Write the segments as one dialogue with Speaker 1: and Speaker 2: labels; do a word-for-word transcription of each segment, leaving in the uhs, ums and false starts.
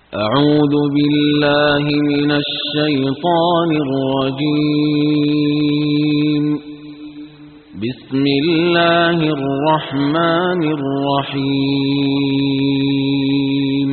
Speaker 1: أعوذ بالله من الشيطان الرجيم. بسم الله الرحمن الرحيم.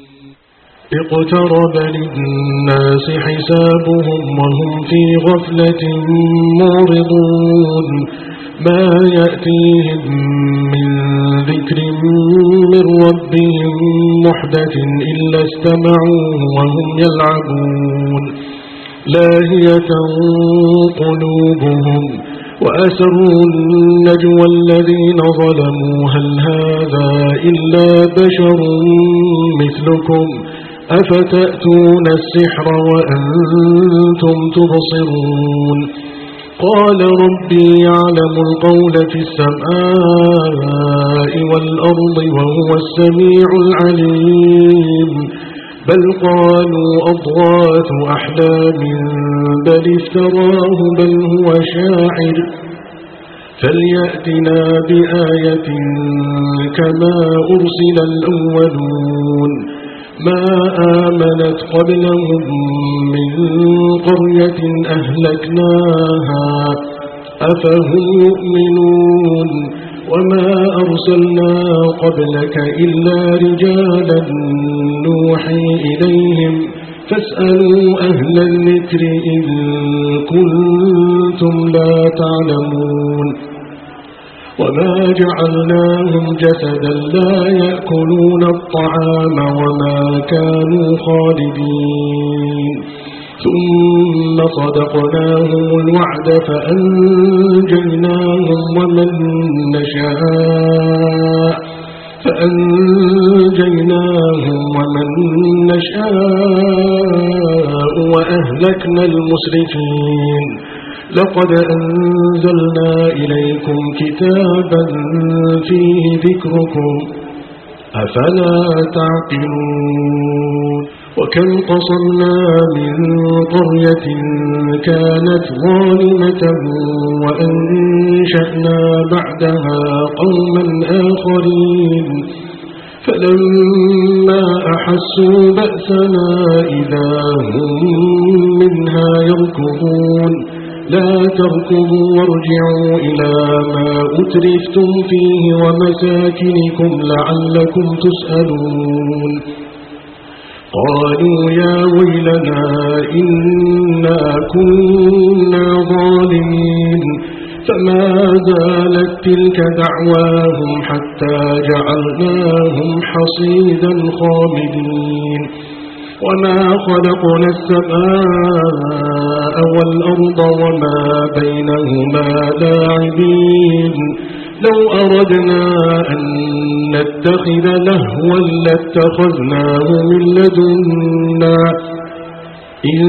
Speaker 2: اقترب للناس حسابهم وهم في غفلة معرضون. ما يأتيهم من ذكر من ربهم محدث إلا استمعوه وهم يلعبون. لاهية قلوبهم وأسروا النجوى الذين ظلموا هل هذا إلا بشر مثلكم أفتأتون السحر وأنتم تبصرون. قال ربي يعلم القول في السماء والأرض وهو السميع العليم. بل قالوا أضغاث أحلام بل افتراه بل هو شاعر فليأتنا بآية كما أرسل الأولون. ما آمنت قبلهم من قرية أهلكناها أفهم يؤمنون. وما أرسلنا قبلك إلا رجالا نوحي إليهم فاسألوا أهل الذكر إن كنتم لا تعلمون. وما جعلناهم جسدا لا يأكلون الطعام وما كانوا خالدين. ثم صدقناهم الوعد فأنجيناهم ومن نشاء فأنجيناهم ومن نشاء وأهلكنا المسرفين. لقد أنزلنا إليكم كتابا فيه ذكركم أفلا تعقلون. وكم قصرنا من قرية كانت ظالمة وأنشأنا بعدها قوما آخرين فلما أحسوا بأسنا إذا هم منها يركضون. لا تركضوا وارجعوا إلى ما أترفتم فيه ومساكنكم لعلكم تسألون. قالوا يا ويلنا إنا كنا ظالمين. فما زالت تلك دعواهم حتى جعلناهم حصيدا خامدين. وما خلقنا السماء والأرض وما بينهما لاعبين. لو أردنا أن نتخذ لهوا لاتخذناه من لدنا إن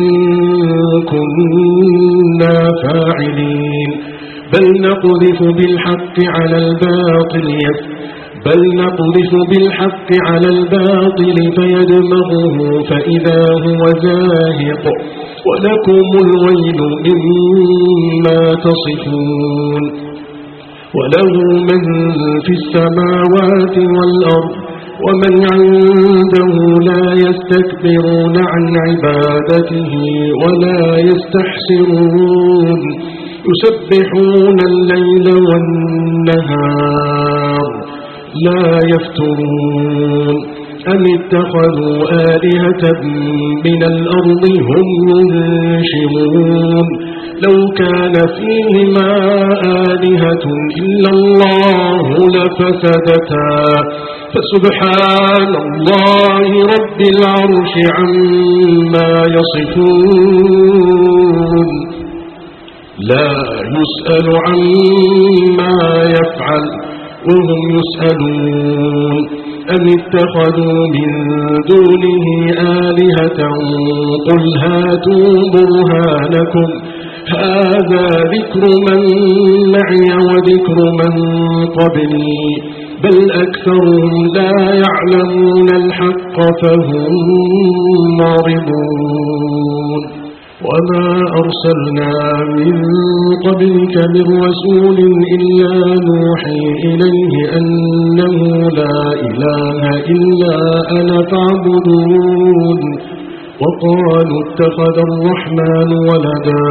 Speaker 2: كنا فاعلين. بل نقذف بالحق على الباطل بل نقذف بالحق على الباطل فيدمغه فإذا هو زاهق ولكم الويل مما تصفون. وله من في السماوات والأرض ومن عنده لا يستكبرون عن عبادته ولا يستحسرون. يسبحون الليل والنهار لا يفترون. أم اتخذوا آلهة من الأرض هم ينشرون. لو كان فيهما آلهة إلا الله لفسدتا فسبحان الله رب العرش عما يصفون. لا يسأل عما يفعل وهم يسألون. أم اتخذوا من دونه آلهة قل هاتوا برهانكم هذا ذكر من معي وذكر من قبلي بل أكثرهم لا يعلمون الحق فهم معرضون. وما أرسلنا من قبلك من رسول إلا نوحي إليه أنه لا إله إلا أنا فاعبدون وقالوا اتخذ الرحمن ولدا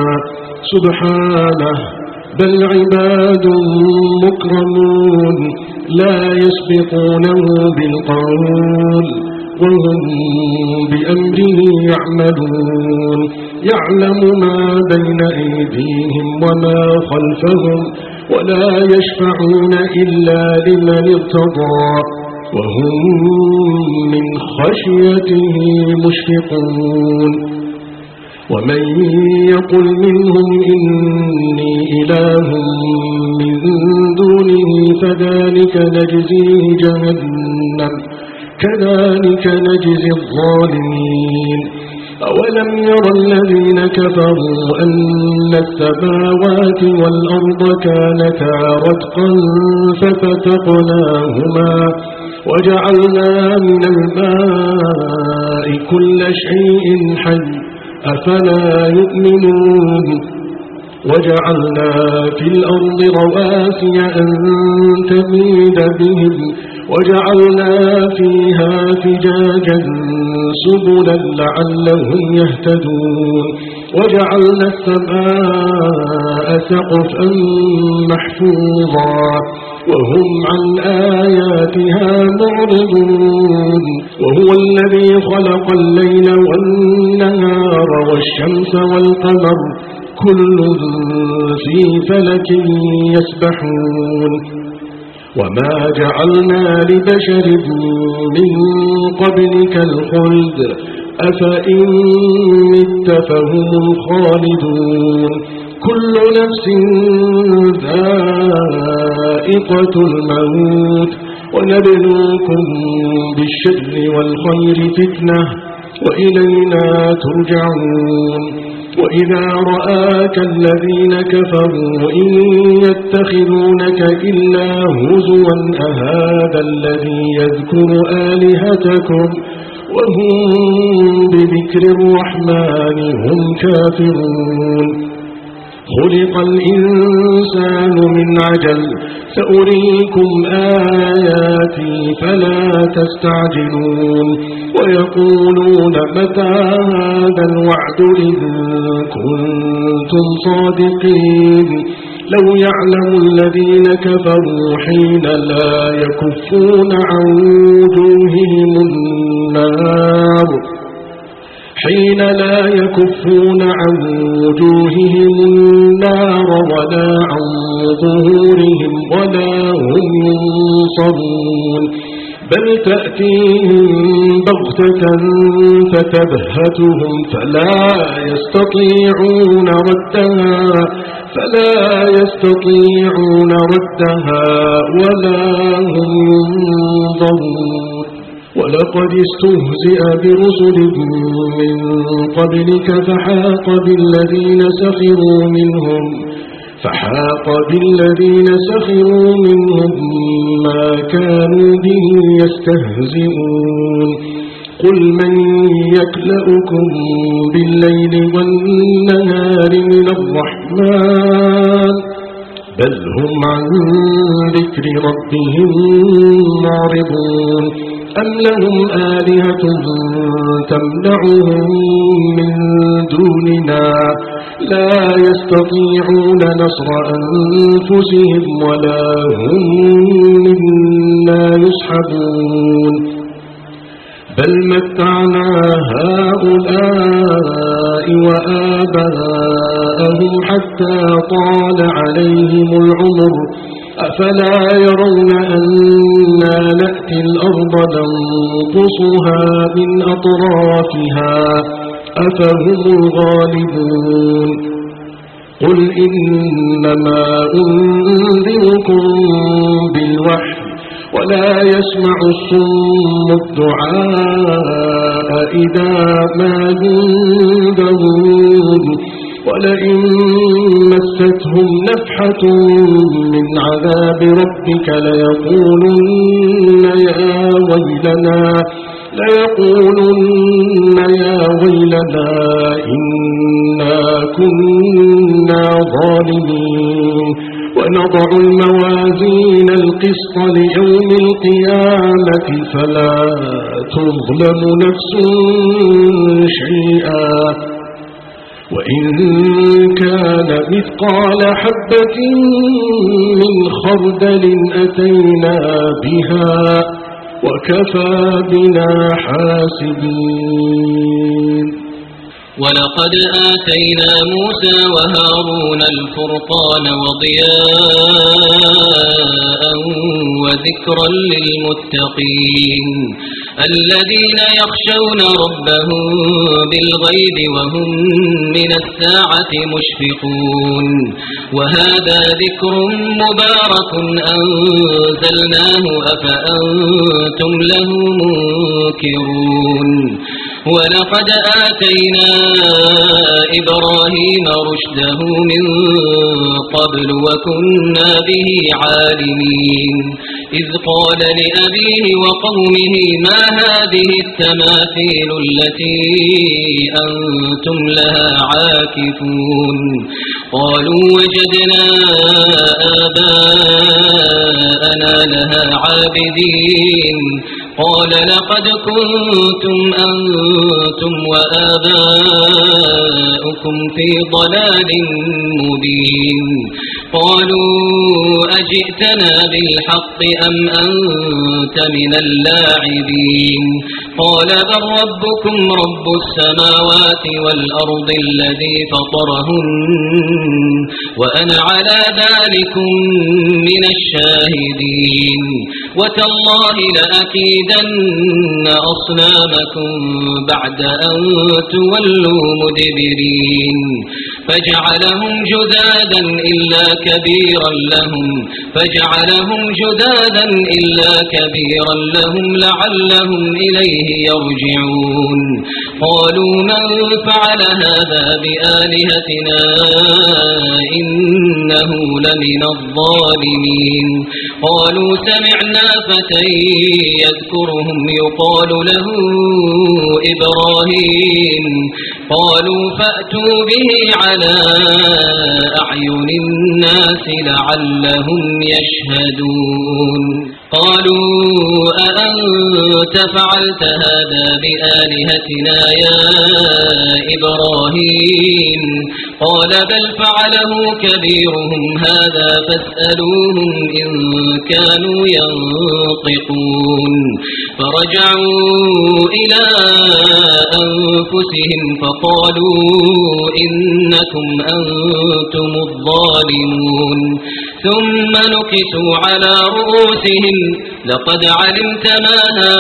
Speaker 2: سبحانه بل عباد مكرمون لا يسبقونه بالقول وهم بأمره يعملون يعلم ما بين أيديهم وما خلفهم ولا يشفعون إلا لمن ارتضى وهم من خشيته مشفقون ومن يقل منهم إني إله من دونه فذلك نجزيه جهنم كذلك نجزي الظالمين أولم ير الذين كفروا أن السماوات والأرض كانتا رتقا ففتقناهما وجعلنا من الماء كل شيء حي أفلا يؤمنون وجعلنا في الأرض رواسي أن تميد بهم وجعلنا فيها فجاجا سبلا لعلهم يهتدون وجعلنا السماء سقفا محفوظا وهم عن آياتها معرضون وهو الذي خلق الليل والنهار والشمس والقمر كل في فلك يسبحون وما جعلنا لبشر من قبلك الخلد أفإن مت فهم الخالدون كل نفس ذائقة الموت ونبلوكم بالشر والخير فتنة وإلينا ترجعون وإذا رآك الذين كفروا إن يتخذونك إلا هزوا أهذا الذي يذكر آلهتكم وهم بذكر الرحمن هم كافرون خلق الإنسان من عجل سأريكم آياتي فلا تستعجلون ويقولون متى هذا الوعد إن كنتم صادقين لو يعلم الذين كفروا حين لا يكفون عن وجوههم النار حين لا يكفون عن وجوههم النار ولا عن ظهورهم ولا هم ينصرون بل تأتيهم بغتة فتبهتهم فلا يستطيعون ردها فلا يستطيعون ردها ولا هم ينظرون ولقد استهزئ برسل من قبلك فحاق بالذين سخروا منهم فحاق بالذين سخروا منهم ما كانوا به يستهزئون قل من يكلؤكم بالليل والنهار من الرحمن بل هم عن ذكر ربهم معرضون أم لهم آلهة تمنعهم من دوننا لا يستطيعون نصر أنفسهم ولا هم منا يصحبون بل متعنا هؤلاء وآباءهم حتى طال عليهم العمر أفلا يرون أنا نأتي الأرض ننقصها من أطرافها أفهم الغالبون قل إنما أنذركم بالوحي ولا يسمع الصم الدعاء إذا ما ينذرون ولئن مستهم نفحة من عذاب ربك ليقولن يا ويلنا ليقولن يا ويلنا إنا كنا ظالمين ونضع الموازين القسط ليوم القيامة فلا تظلم نفس شيئا وإن كان مثقال حبة من خردل أتينا بها وكفى بنا حاسبين.
Speaker 3: ولقد آتينا موسى وهارون الفرقان وضياء وذكرا للمتقين الذين يخشون ربهم بالغيب وهم من الساعة مشفقون. وهذا ذكر مبارك أنزلناه أفأنتم له منكرون. ولقد آتينا إبراهيم رشده من قبل وكنا به عالمين إذ قال لأبيه وقومه ما هذه التماثيل التي أنتم لها عاكفون قالوا وجدنا آباءنا لها عابدين قال لقد كنتم أنتم وآباؤكم في ضلال مبين قالوا أجئتنا بالحق أم أنت من اللاعبين قال بل ربكم رب السماوات والأرض الذي فطرهن وأنا على ذلكم من الشاهدين وتالله لأكيدن أصنامكم بعد أن تولوا مدبرين فجعلهم جذاذا إلا كبيرا لهم فجعلهم جذاذا إلا كبيرا لهم لعلهم إليه يرجعون قالوا من فعل هذا بآلهتنا إنه لمن الظالمين قالوا سمعنا فتى يذكرهم يقال له إبراهيم قالوا فأتوا به على أعين الناس لعلهم يشهدون قالوا أأنت فعلت هذا بآلهتنا يا إبراهيم قال بل فعله كبيرهم هذا فاسألوهم إن كانوا ينطقون فرجعوا إلى أنفسهم فقالوا إنكم أنتم الظالمون ثم نكسوا على رؤوسهم لقد علمت ما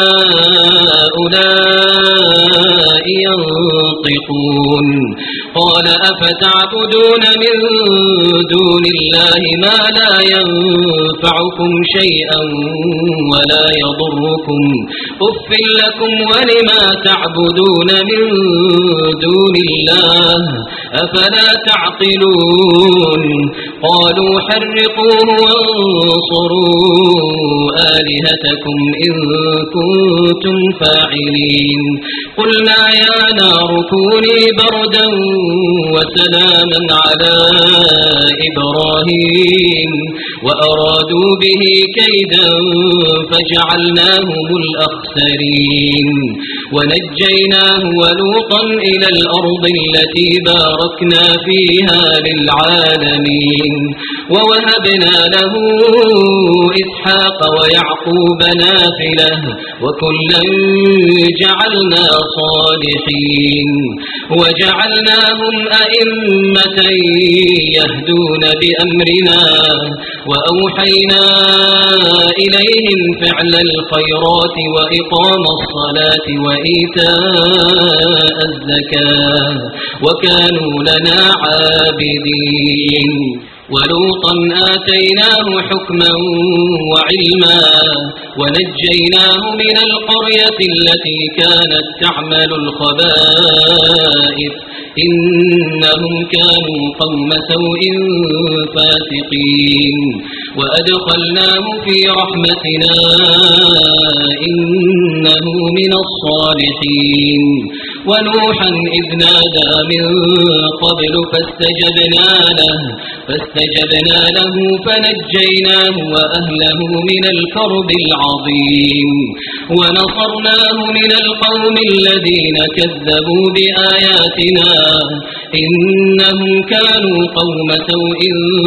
Speaker 3: هؤلاء ينطقون قال أفتعبدون من دون الله ما لا ينفعكم شيئا ولا يضركم أف لكم ولما تعبدون من دون الله أفلا تعقلون قالوا حرقوه وانصروا آلهتكم إن كنتم فاعلين قلنا يا نار كوني بردا وسلاما على إبراهيم وأرادوا به كيدا فجعلناهم الأخسرين ونجيناه ولوطا إلى الأرض التي باركنا فيها للعالمين ووهبنا له إسحاق ويعقوب نافلة وكلا جعلنا صالحين وجعلناهم أئمة يهدون بأمرنا وأوحينا إليهم فعل الخيرات وإقام الصلاة وإيتاء الزكاة وكانوا لنا عابدين ولوطا آتيناه حكما وعلما ونجيناه من القرية التي كانت تعمل الخبائث إنهم كانوا قوم سوء فاسقين وأدخلناه في رحمتنا إنه من الصالحين ونوحا إذ نادى من قبل فاستجبنا له فاستجبنا له فنجيناه وأهله من الكرب العظيم ونصرناه من القوم الذين كذبوا بآياتنا إنهم كانوا قوم سوء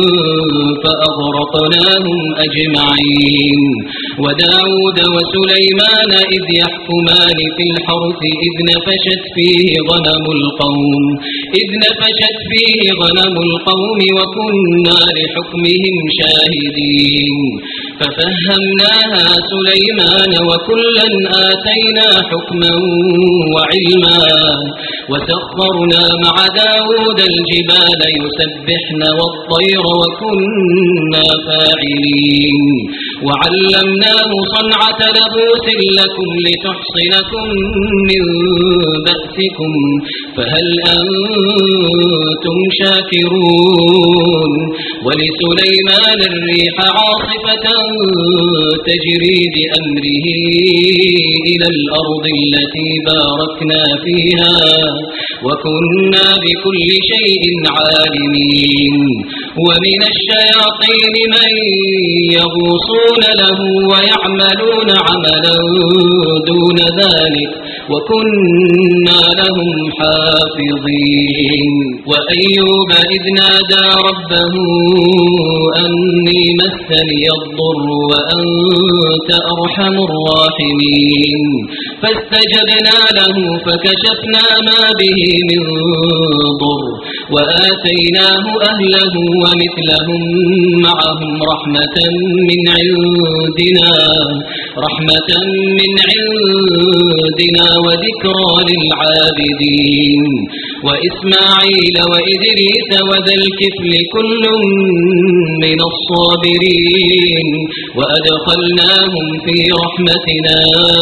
Speaker 3: فأغرقناهم أجمعين وداود وسليمان إذ يحكمان في الحرث إذ نفشت فيه غنم القوم إذ نفشت فيه غنم القوم وكنا لحكمهم شاهدين ففهمناها سليمان وكلا آتينا حكما وعلما وسخرنا مع داود الجبال يسبحن والطير وكنا فاعلين وعلمناه صنعة لبوس لكم لتحصنكم من بأسكم فهل أنتم شاكرون ولسليمان الريح عاصفة تجري بأمره إلى الأرض التي باركنا فيها وكنا بكل شيء عالمين ومن الشياطين من يغوصون له ويعملون عملا دون ذلك وكنا لهم حافظين وأيوب إذ نادى ربه أني مسني الضر وأنت أرحم الراحمين فاستجبنا له فكشفنا ما به من ضر وآتيناه أهله ومثلهم معهم رحمة من عندنا رحمة من عندنا وذكرى للعابدين وإسماعيل وإدريس وذا الكفل كل من الصابرين وأدخلناهم في رحمتنا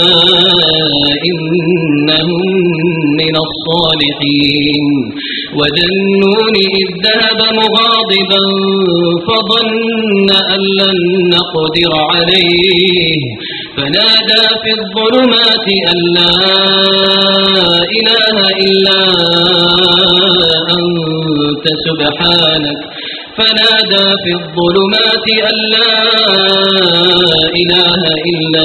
Speaker 3: إنهم من الصالحين وذا النون إذ ذهب مغاضبا فظن أن لن نقدر عليه فنادى في الظلمات أن لا إله إلا أنت سبحانك فنادى في الظلمات أن لا إله إلا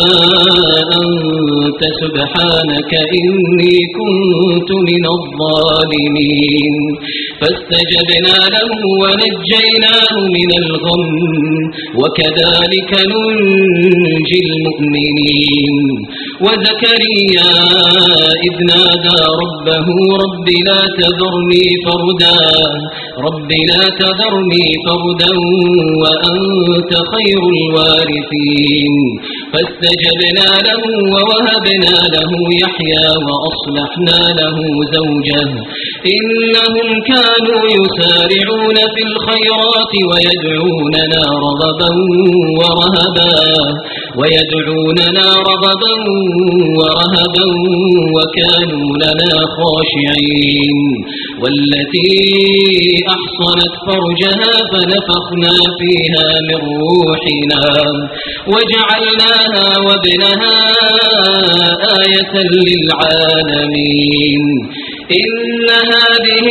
Speaker 3: أنت سبحانك إني كنت من الظالمين فاستجبنا له ونجيناه من الغم وكذلك ننجي المؤمنين وزكريا إذ نادى ربه رب لا تذرني فردا رب لا تذرني فردا وأنت خير الوارثين فاستجبنا له ووهبنا له يحيى وأصلحنا له زوجه إنهم كانوا يسارعون في الخيرات ويدعوننا رغبا ورهبا ويدعوننا رغبا ورهبا وكانوا لنا خاشعين والتي أحصنت فرجها فنفخنا فيها من روحنا وجعلناها وابنها آية للعالمين إن هذه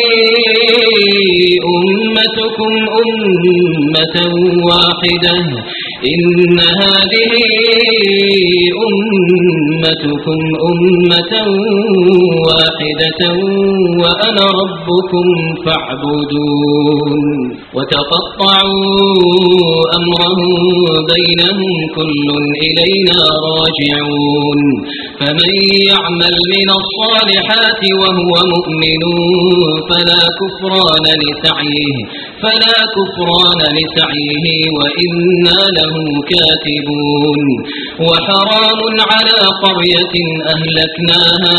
Speaker 3: أمتكم أمة واحدة إن هذه أمتكم أمة واحدة وأنا ربكم فاعبدون وتقطعوا أمرهم بينهم كل إلينا راجعون فمن يعمل من الصالحات وهو مؤمن فلا كفران لسعيه فلا كفران لسعيه وإنا له كاتبون وحرام على قرية أهلكناها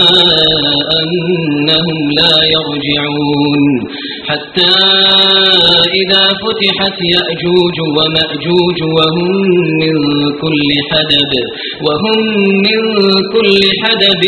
Speaker 3: أنهم لا يرجعون حتى إذا فتحت يأجوج ومأجوج وهم من كل حدب وهم من كل حدب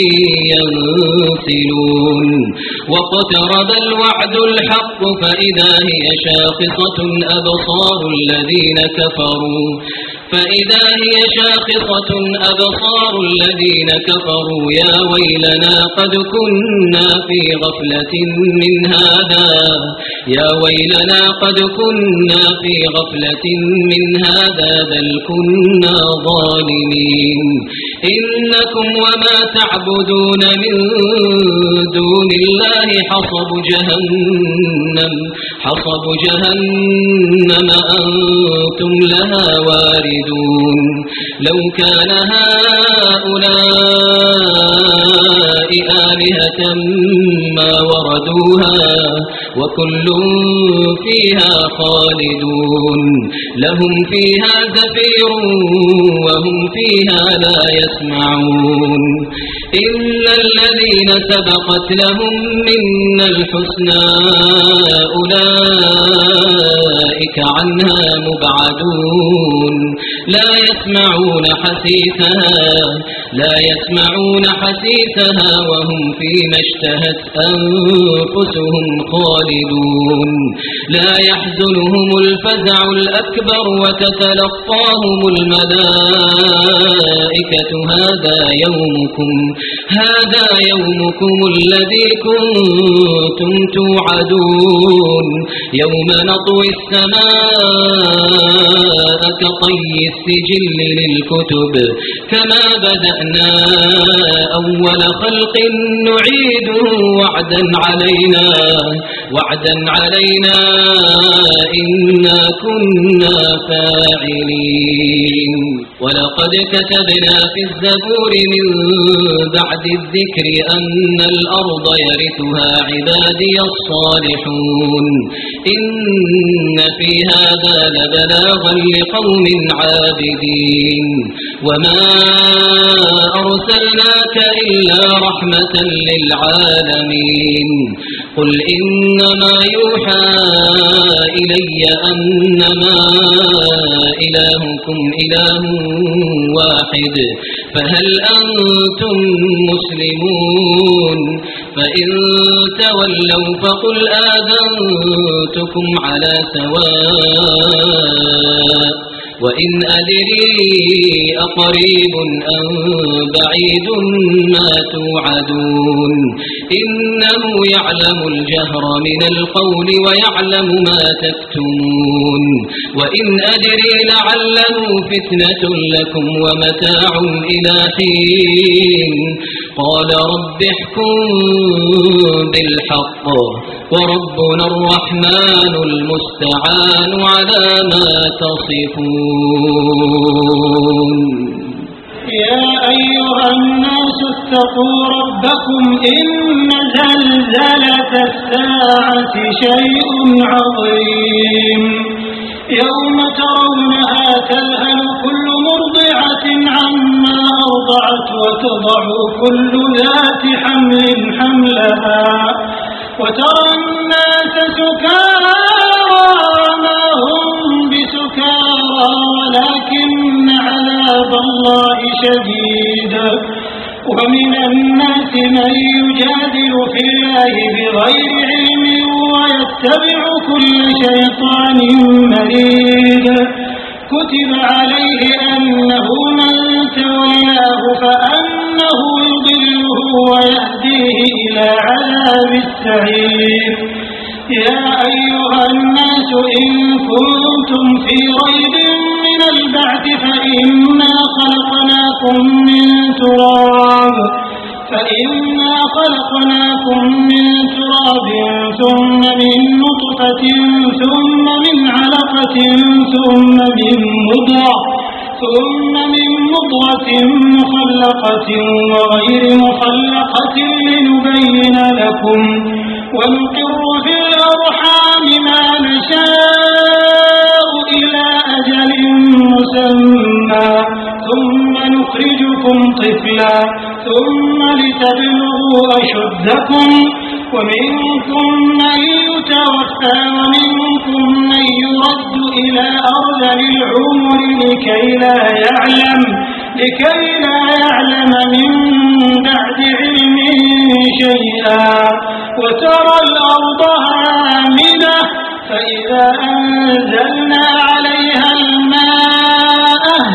Speaker 3: ينسلون واقترب الوعد الحق فإذا هي شاخصة أبصار الذين كفروا فإذا هي شاخصة أبصار الذين كفروا يا ويلنا قد كنا في غفلة من هذا يا ويلنا قد كنا في غفلة من هذا بل كنا ظالمين إنكم وما تعبدون من دون الله حصب جهنم حصب جهنم أنتم لها واردون لو كان هؤلاء آلهة ما وردوها وكل فيها خالدون لهم فيها زفير وهم فيها لا يسمعون إلا الذين سبقت لهم منا الحسنى أولئك عنها مبعدون لا يسمعون حسيسها لا يسمعون حسيسها وهم فيما اشتهت أنفسهم خالدون لا يحزنهم الفزع الأكبر وتتلقاهم الملائكة هذا يومكم هذا يومكم الذي كنتم توعدون يوم نطوي السماء كطي السجل للكتب كما بدأنا أول خلق نعيده وعدا علينا وعدا علينا إنا كنا فاعلين ولقد كتبنا في الزبور من بعد الذكر أن الأرض يرثها عبادي الصالحون إن في هذا لبلاغا لقوم عابدين وما أرسلناك إلا رحمة للعالمين قل إنما يوحى إلي أنما إلهكم إله واحد فهل أنتم مسلمون فإن تولوا فقل آذنتكم على سواء وإن أدري أقريب أم بعيد ما توعدون إنه يعلم الجهر من القول ويعلم ما تكتمون وإن أدري لعله فتنة لكم ومتاع إلى حين قال رب احكم بالحق وربنا الرحمن المستعان على ما تصفون
Speaker 4: يا أيها الناس اتقوا ربكم إن زلزلة الساعة شيء عظيم يوم ترونها تذهل كل مرضعة عما أرضعت وتضع كل ذات حمل حملها وترى الناس سكارى وما هم بسكارى ولكن عذاب الله شديد ومن الناس من يجادل في الله بغير علم ويتبع كل شيطان مريد كتب عليه أنه من تولاه فأنه يضله ويهديه إلى عذاب السعير يا أيها الناس إن كنتم في ريب من البعث فإنا خلقناكم من تراب فإنا خلقناكم من تراب ثم من نطفة ثم من علقة ثم من مضغة ثم من مضغة مخلقة وغير مخلقة لنبين لكم ونقر في الأرحام ما نشاء إلى أجل مسمى ثم نخرجكم طفلا ثم لتبلغوا أشدكم ومنكم من يتوفى ومنكم من يرد إلى أرذل العمر لكي لا يعلم لكي لا يعلم من بعد علم شيئا وترى الأرض هامدة فإذا أنزلنا عليها الماء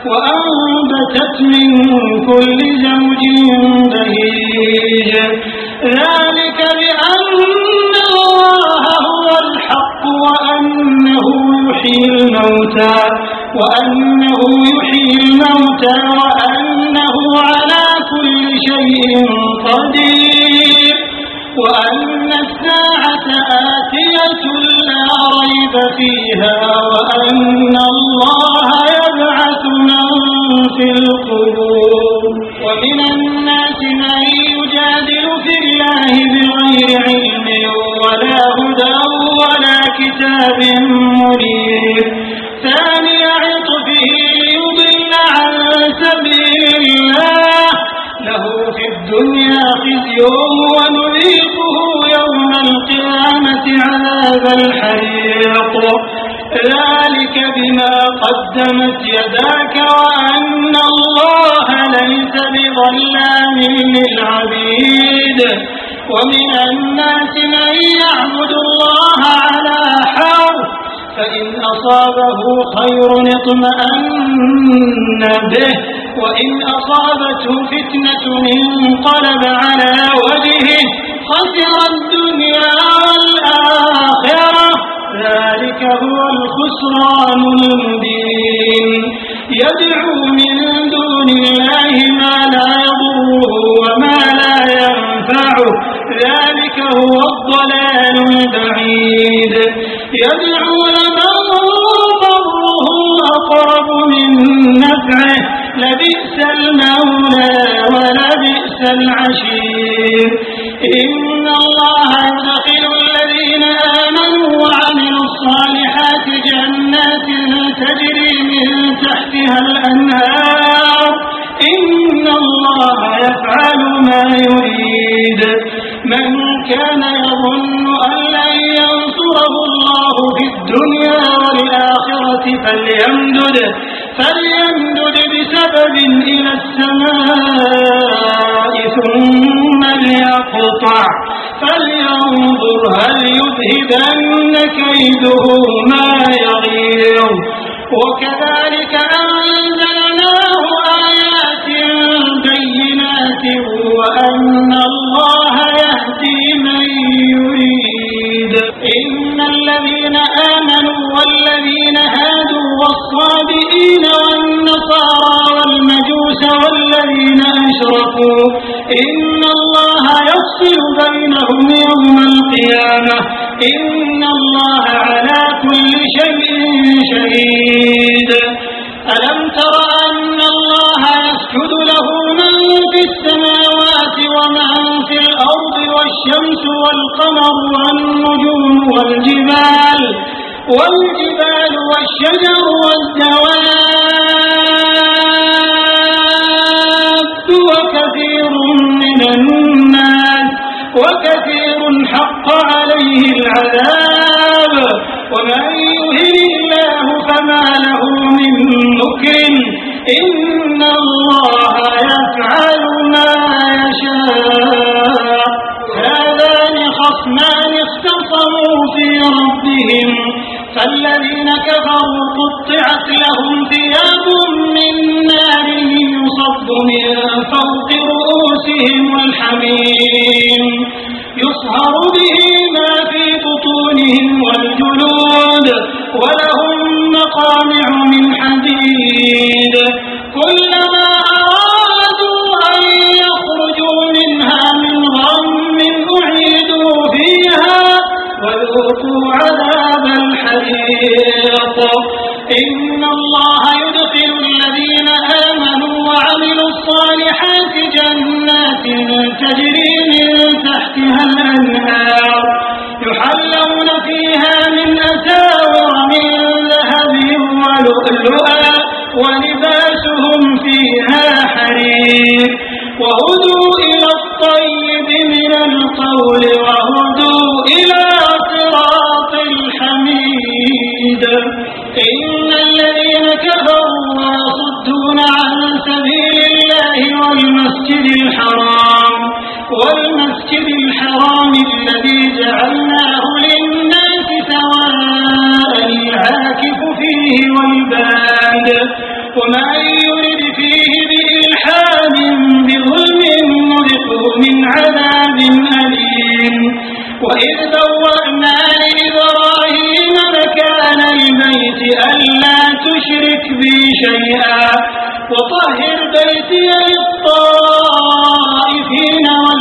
Speaker 4: وأنبتت من كل زوج بهيج ذلك بأن الله هو الحق وأنه يحيي الموتى وأنه يحيي الموتى وأنه على كل شيء قدير وأن الساعة آتية لا ريب فيها وأن الله يبعث من في القبور ومن الناس من يجادل في الله بغير علم ولا هدى ولا كتاب منير ثاني عطفه ليضل عن سبيل الله له في الدنيا خزي ونذيقه يوم القيامة عذاب الحريق ذلك بما قدمت يداك وأن الله ليس بظلام للعبيد ومن الناس من يعبد الله على حرف فإن أصابه خير اطمأن به وإن أصابته فتنة انقلب على وجهه خسر الدنيا والآخرة ذلك هو الخسران المبين يدعو من دون الله ما لا يضره وما لا ينفعه ذلك هو الضلال البعيد يدعو لمن ضره أقرب من نفعه لبئس المولى ولبئس العشير إن الله يدخل الذين آمنوا وعملوا الصالحات جنات تجري من تحتها الأنهار إن الله يفعل ما يريد من كان يظن أن لن ينصره الله في الدنيا والآخرة فليمدد فليمدد بسبب إلى السماء ثم ليقطع فلينظر هل يذهبن كيده ما يغيظ وكذلك أنزلناه آيات بينات وأن الله يهدي من يريد إن الذين آمنوا والذين هادوا والصابئين والنصارى والمجوس والذين أشركوا إن الله يفصل بينهم يوم القيامة إن الله على كل شيء شهيد ألم تر أن الله يسجد له من في السماوات ومن في الأرض والشمس والقمر والنجوم والجبال والجبال والشجر والدواب وكثير من الناس وكثير حق عليه العذاب ومن يهن الله فما له من مكرم إن الله يفعل ما يشاء هذان خصمان اختصموا في ربهم فالذين كفروا قطعت لهم ثياب من نار يصب من فوق رؤوسهم الحميم يصهر به ما في بطونهم والجلود ولهم مقامع من حديد كلما أرادوا أن يخرجوا منها من غم أعيدوا فيها وذوقوا عذاب الحريق إن الله يدخل الذين آمنوا وعملوا الصالحات جنات تجري من تحتها الأنهار يحلون فيها من أساور من ذهب ولؤلؤا ولباسهم فيها حرير وهدوا إلى الطيب من القول وهدوا إلى صراط الحميد إن الذين كفروا ويصدون عن سبيل الله والمسجد الحرام والمسجد الحرام وطهر بيتي للطائفين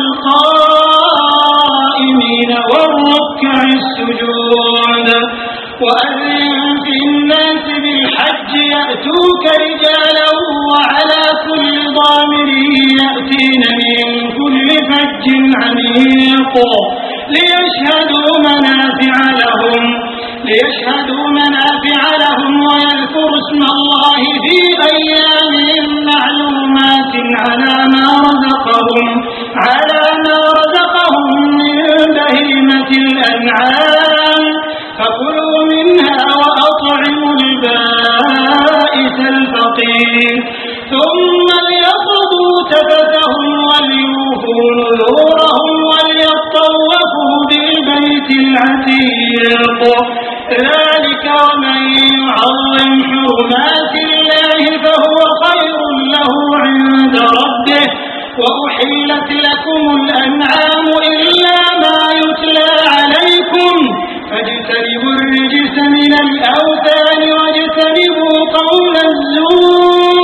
Speaker 4: والقائمين والركع السجود وأذن في الناس بالحج يأتوك رجالا وعلى كل ضامر يأتين من كل فج عميق ليشهدوا منافع لهم ليشهدوا منافع لهم ويذكروا اسم الله في أيام معلومات على ما رزقهم على ما رزقهم من بهيمة الأنعام فكلوا منها وأطعموا البائس الفقير ثم ليقضوا تفثهم وليوفوا نذورهم وليطوفوا بالبيت العتيق ذلك ومن يعظم حرمات الله فهو خير له عند ربه وأحلت لكم الأنعام إلا ما يتلى عليكم فاجتنبوا الرجس من الأوثان واجتنبوا قول الزور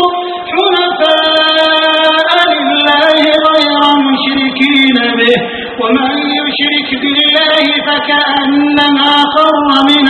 Speaker 4: حنفاء لله غير مشركين به ومن يشرك بالله فكأنما خر من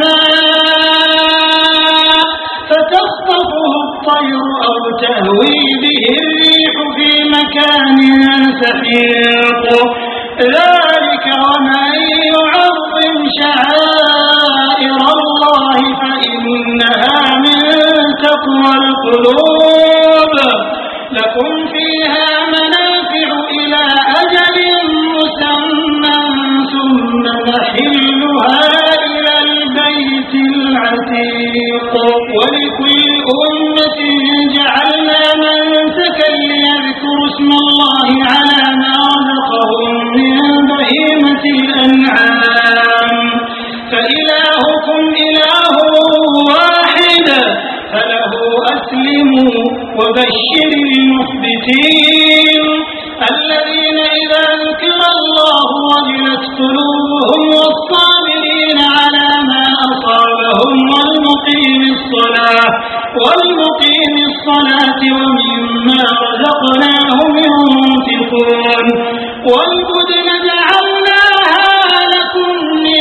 Speaker 4: السماء فتخطفه الطير أو تهوي به الريح في مكان سحيق ذلك ومن يعظم شعائر الله فإنها من تقوى القلوب لكم فيها منافع إلى أجل مسمى ثم محلها إلى البيت العتيق ولكل أمة جعلنا منسكا ليذكروا اسم الله على ما رزقهم من بهيمة الأنعام فإلهكم إله واحد فله أسلموا وبشر المخبتين الذين إذا ذكر الله وجلت قلوبهم والصابرين على ما أصابهم والمقيم الصلاة والمقيم الصلاة ومما رزقناهم ينفقون والبدن جعلناها لكم من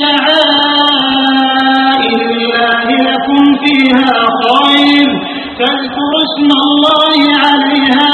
Speaker 4: شعائر الله لكم فيها خير فاذكروا اسم الله عليها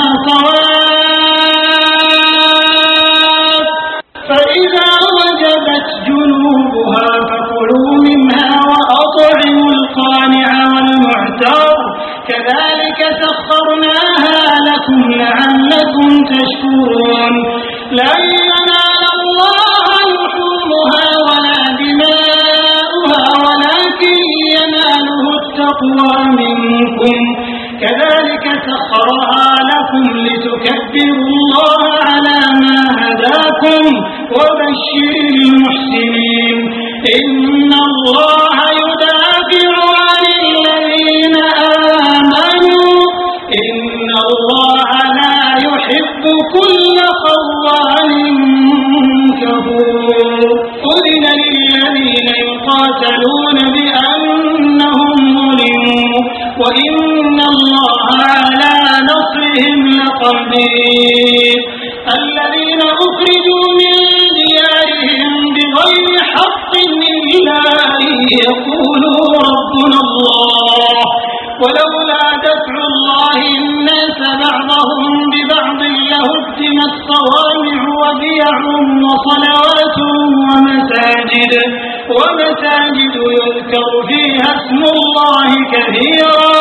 Speaker 4: صواف فإذا وجبت جنوبها فكلوا منها وأطعموا القانع والمعتر كذلك سخرناها لكم لعلكم تشكرون لن ينال الله لحومها ولا دماؤها ولكن يناله التقوى منكم كذلك سخرها لكم لتكبروا الله على ما هداكم وبشر المحسنين إن الله يدافع عن الذين آمنوا إن الله لا يحب كل خوان كفور أذن للذين يقاتلون بأنهم ظلموا وإن الله على نصرهم لقدير الذين أخرجوا من ديارهم بغير حق إلا أن يقولوا ربنا الله ولولا دفع الله الناس بعضهم ببعض لهدمت صوامع وبيع وصلوات ومساجد ومساجد يذكر فيها اسم الله كثيرا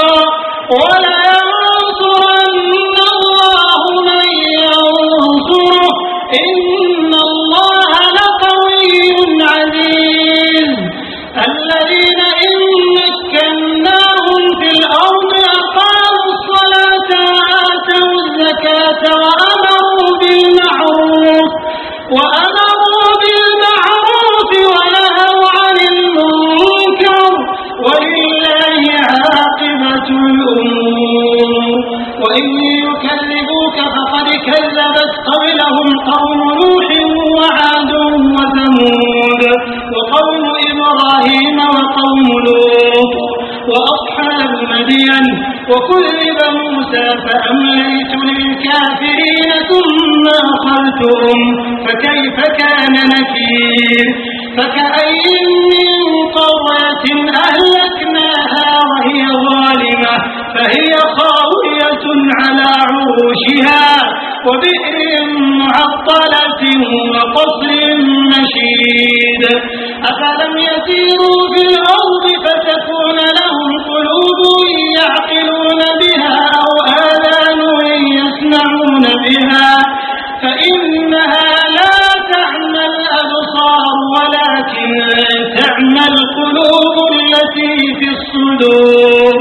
Speaker 4: ولينصرن الله من ينصره إن الله لقوي عزيز الذين إن مكناهم في الأرض أقاموا الصلاة وآتوا الزكاة وأمروا بالمعروف وأمروا بالمعروف ونهوا عن المنكر ولله عاقبة الأمور وإن يكذبوك فقد كذبت قبلهم قوم نوح وعاد وثمود وقوم إبراهيم وقوم لوط وأصحاب مدين وكذب موسى فأمليت للكافرين ثم أخذتهم فكيف كان نكير فكأي من قرية أهلكناها وهي ظالمة فهي خاوية على عروشها وبئر معطلة وقصر مشيد أفلم يسيروا في الأرض فتكون لهم قلوب يعقلون بها أو آذان يسمعون بها فإنها لا تعمى الأبصار ولكن تعمى القلوب التي في الصدور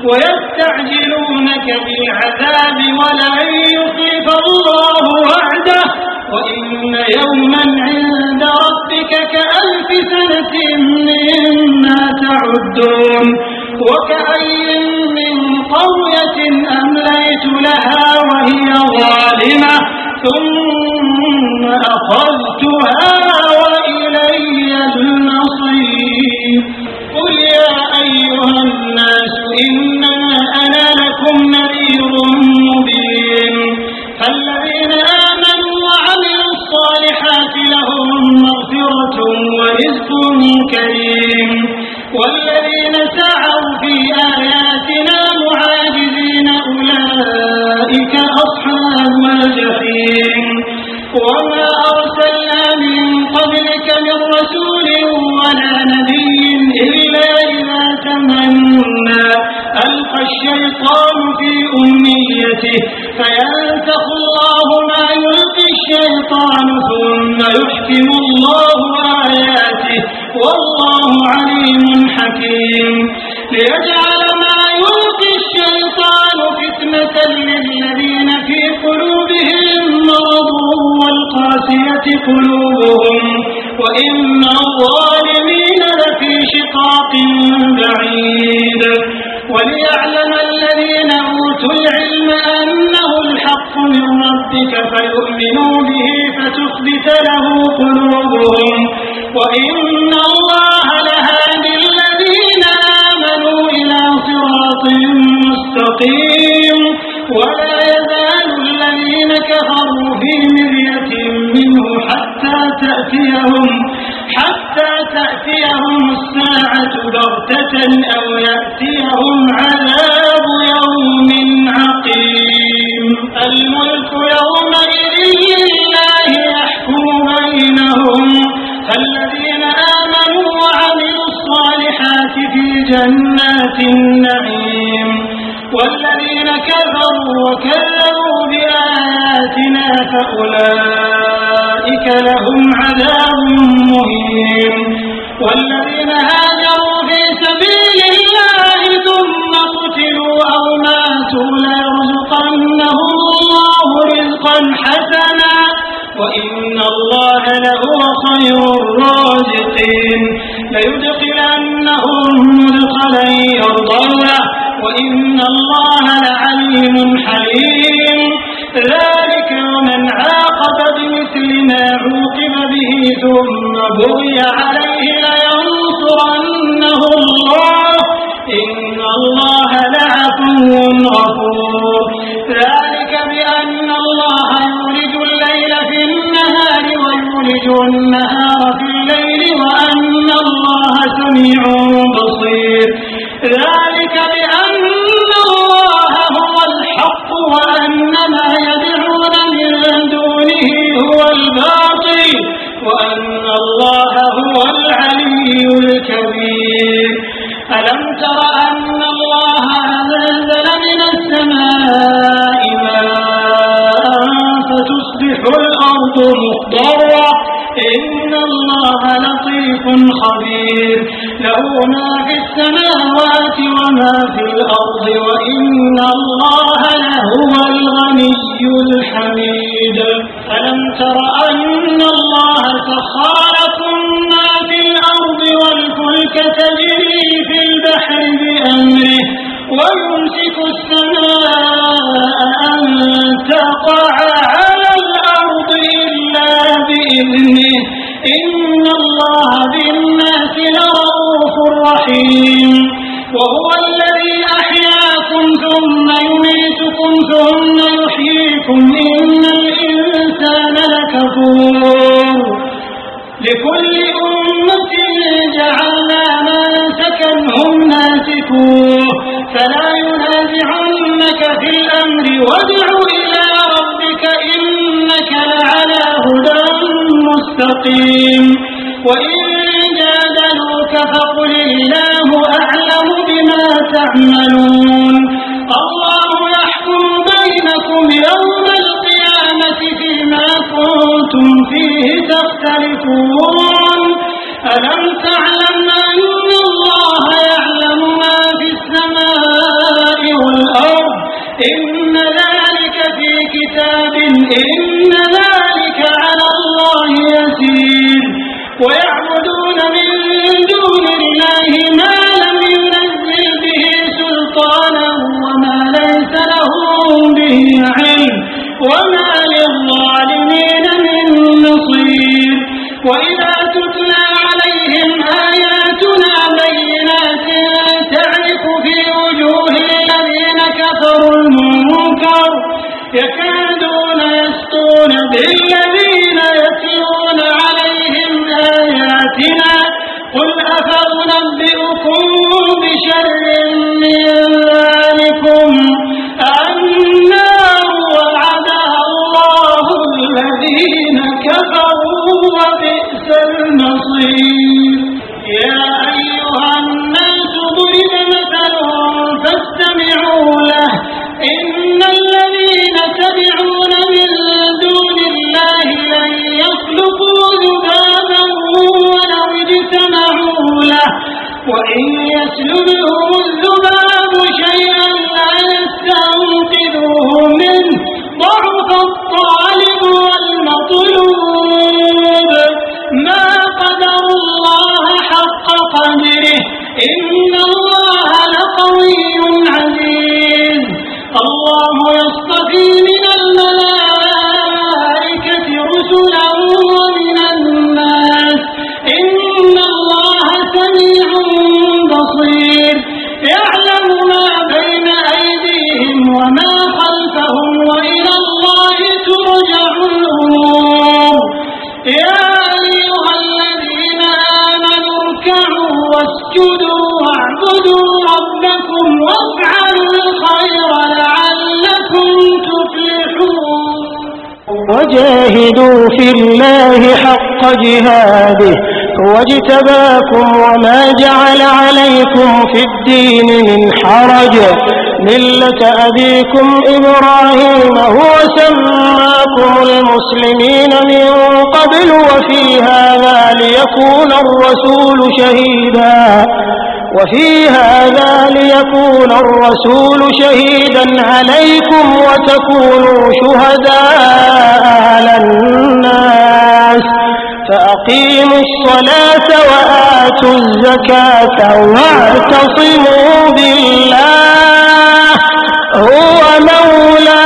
Speaker 4: ويستعجلونك بالعذاب ولن يخلف الله وعده وإن يوما عند ربك كألف سنة مما تعدون وكأي من قرية أمليت لها وهي ظالمة ثم أخذتها وإلي المصير قل يا أيها الناس إنما أنا لكم نذير مبين فالذين آمنوا وعملوا الصالحات لهم مغفرة ورزق كريم والذين سعوا في آياتنا معاجزين أولئك أصحاب الجحيم وما أرسلنا من قبلك من رسول ولا نبي إلا إذا تمنى ألقى الشيطان في أمنيته فينسخ الله ما يلقي الشيطان ثم يحكم الله آياته والله عليم حكيم ليجعل ما يلقي الشيطان فتنة للذين في قلوبهم مرض والقاسية قلوبهم وإن الظالمين لفي شقاق بعيد وليعلم الذين أوتوا العلم أنه الحق من ربك فيؤمنوا به فتخبت له قلوبهم وإن الله لهادي الذين آمنوا إلى صراط مستقيم ولا يزال الذين كفروا في مرية منه حتى تأتيهم حتى تأتيهم الساعة بغتة أو يأتيهم عذاب يوم عقيم الملك يومئذ لله يحكم بينهم فالذين آمنوا وعملوا الصالحات في جنات النعيم والذين كفروا وكذبوا بآياتنا فأولئك لهم عذاب مهين والذين هاجروا في سبيل الله ثم قتلوا أو ماتوا ليرزقنهم الله رزقا حسنا وإن الله لهو خير الرازقين ليدخلنهم مدخلا يرضونه وإن الله لعليم حليم ذلك ومن عاقب بمثل ما عوقب به ثم بغي عليه لينصرنه الله إن الله لعفو غفور ذلك بأن الله يولج الليل في النهار ويولج النهار في الليل وأن الله سميع بصير ذلك بأن الله هو الحق وأن ما يدعون من دونه هو الباطل وأن الله هو العلي الكبير ألم تر أن الله أنزل من السماء ماء فتصبح الأرض مخضرة إن الله لطيف خبير له ما في السماوات وما في الأرض وإن الله لهو الغني الحميد ألم تر أن الله سخر لكم ما في الأرض والفلك تجري في البحر بأمره ويمسك السماء أن تقع على الأرض إلا بإذنه إن الله بالناس لرؤوف رحيم وهو الذي أحياكم ثم ثم يحييكم إن الإنسان لكفور لكل أمة جعلنا منسكا هم ناسكوه فلا ينازعنك في الأمر وادع إلى ربك إنك لعلى هدى مستقيم وإن جادلوك فقل الله أعلم بما تعملون الله يحكم بينكم يوم القيامة فيما كنتم فيه تختلفون ألم تعلم أن الله يعلم ما في السماء والأرض إن ذلك في كتاب إن ذلك على الله يسير ويعبدون من دون الله ما لم ينزل به سلطانا وما ليس لهم به علم وما للظالمين من نصير وإذا تتلى عليهم آياتنا بينات تعرف في وجوه الذين كفروا المنكر يكادون يسطون بالذين يتلون عليهم آياتنا قل أفأنبئكم بشر من ذلكم النار وعدها الله الذين كفروا وبئس المصير يا أيها الناس ضرب مثل فاستمعوا له إن الذين تدعون من دون الله لن يخلقوا ذبابا ولو اجتمعوا له وإن يسلبهم الذباب شيئا لا يستنقذوه منه ضعف الطالب والمطلوب ما قدر الله حق قدره إن الله لقوي عزيز الله يصطفي من الملائكة رسلا ومن الناس إن الله سميع بصير يعلم ما بين أيديهم وما خلفهم وإلى الله ترجع الأمور يا أيها الذين آمنوا اركعوا واسجدوا واعبدوا ربكم وافعلوا الخير لعلكم تفلحون
Speaker 5: وجاهدوا في الله حق جهاده هو اجتباكم وما جعل عليكم في الدين من حرج ملة أبيكم إبراهيم هو سماكم المسلمين من قبل وفي هذا ليكون الرسول شهيدا وفي هذا ليكون الرسول شهيدا عليكم وتكونوا شهداء على الناس فأقيموا الصلاة وآتوا الزكاة واعتصموا بالله هو مولاكم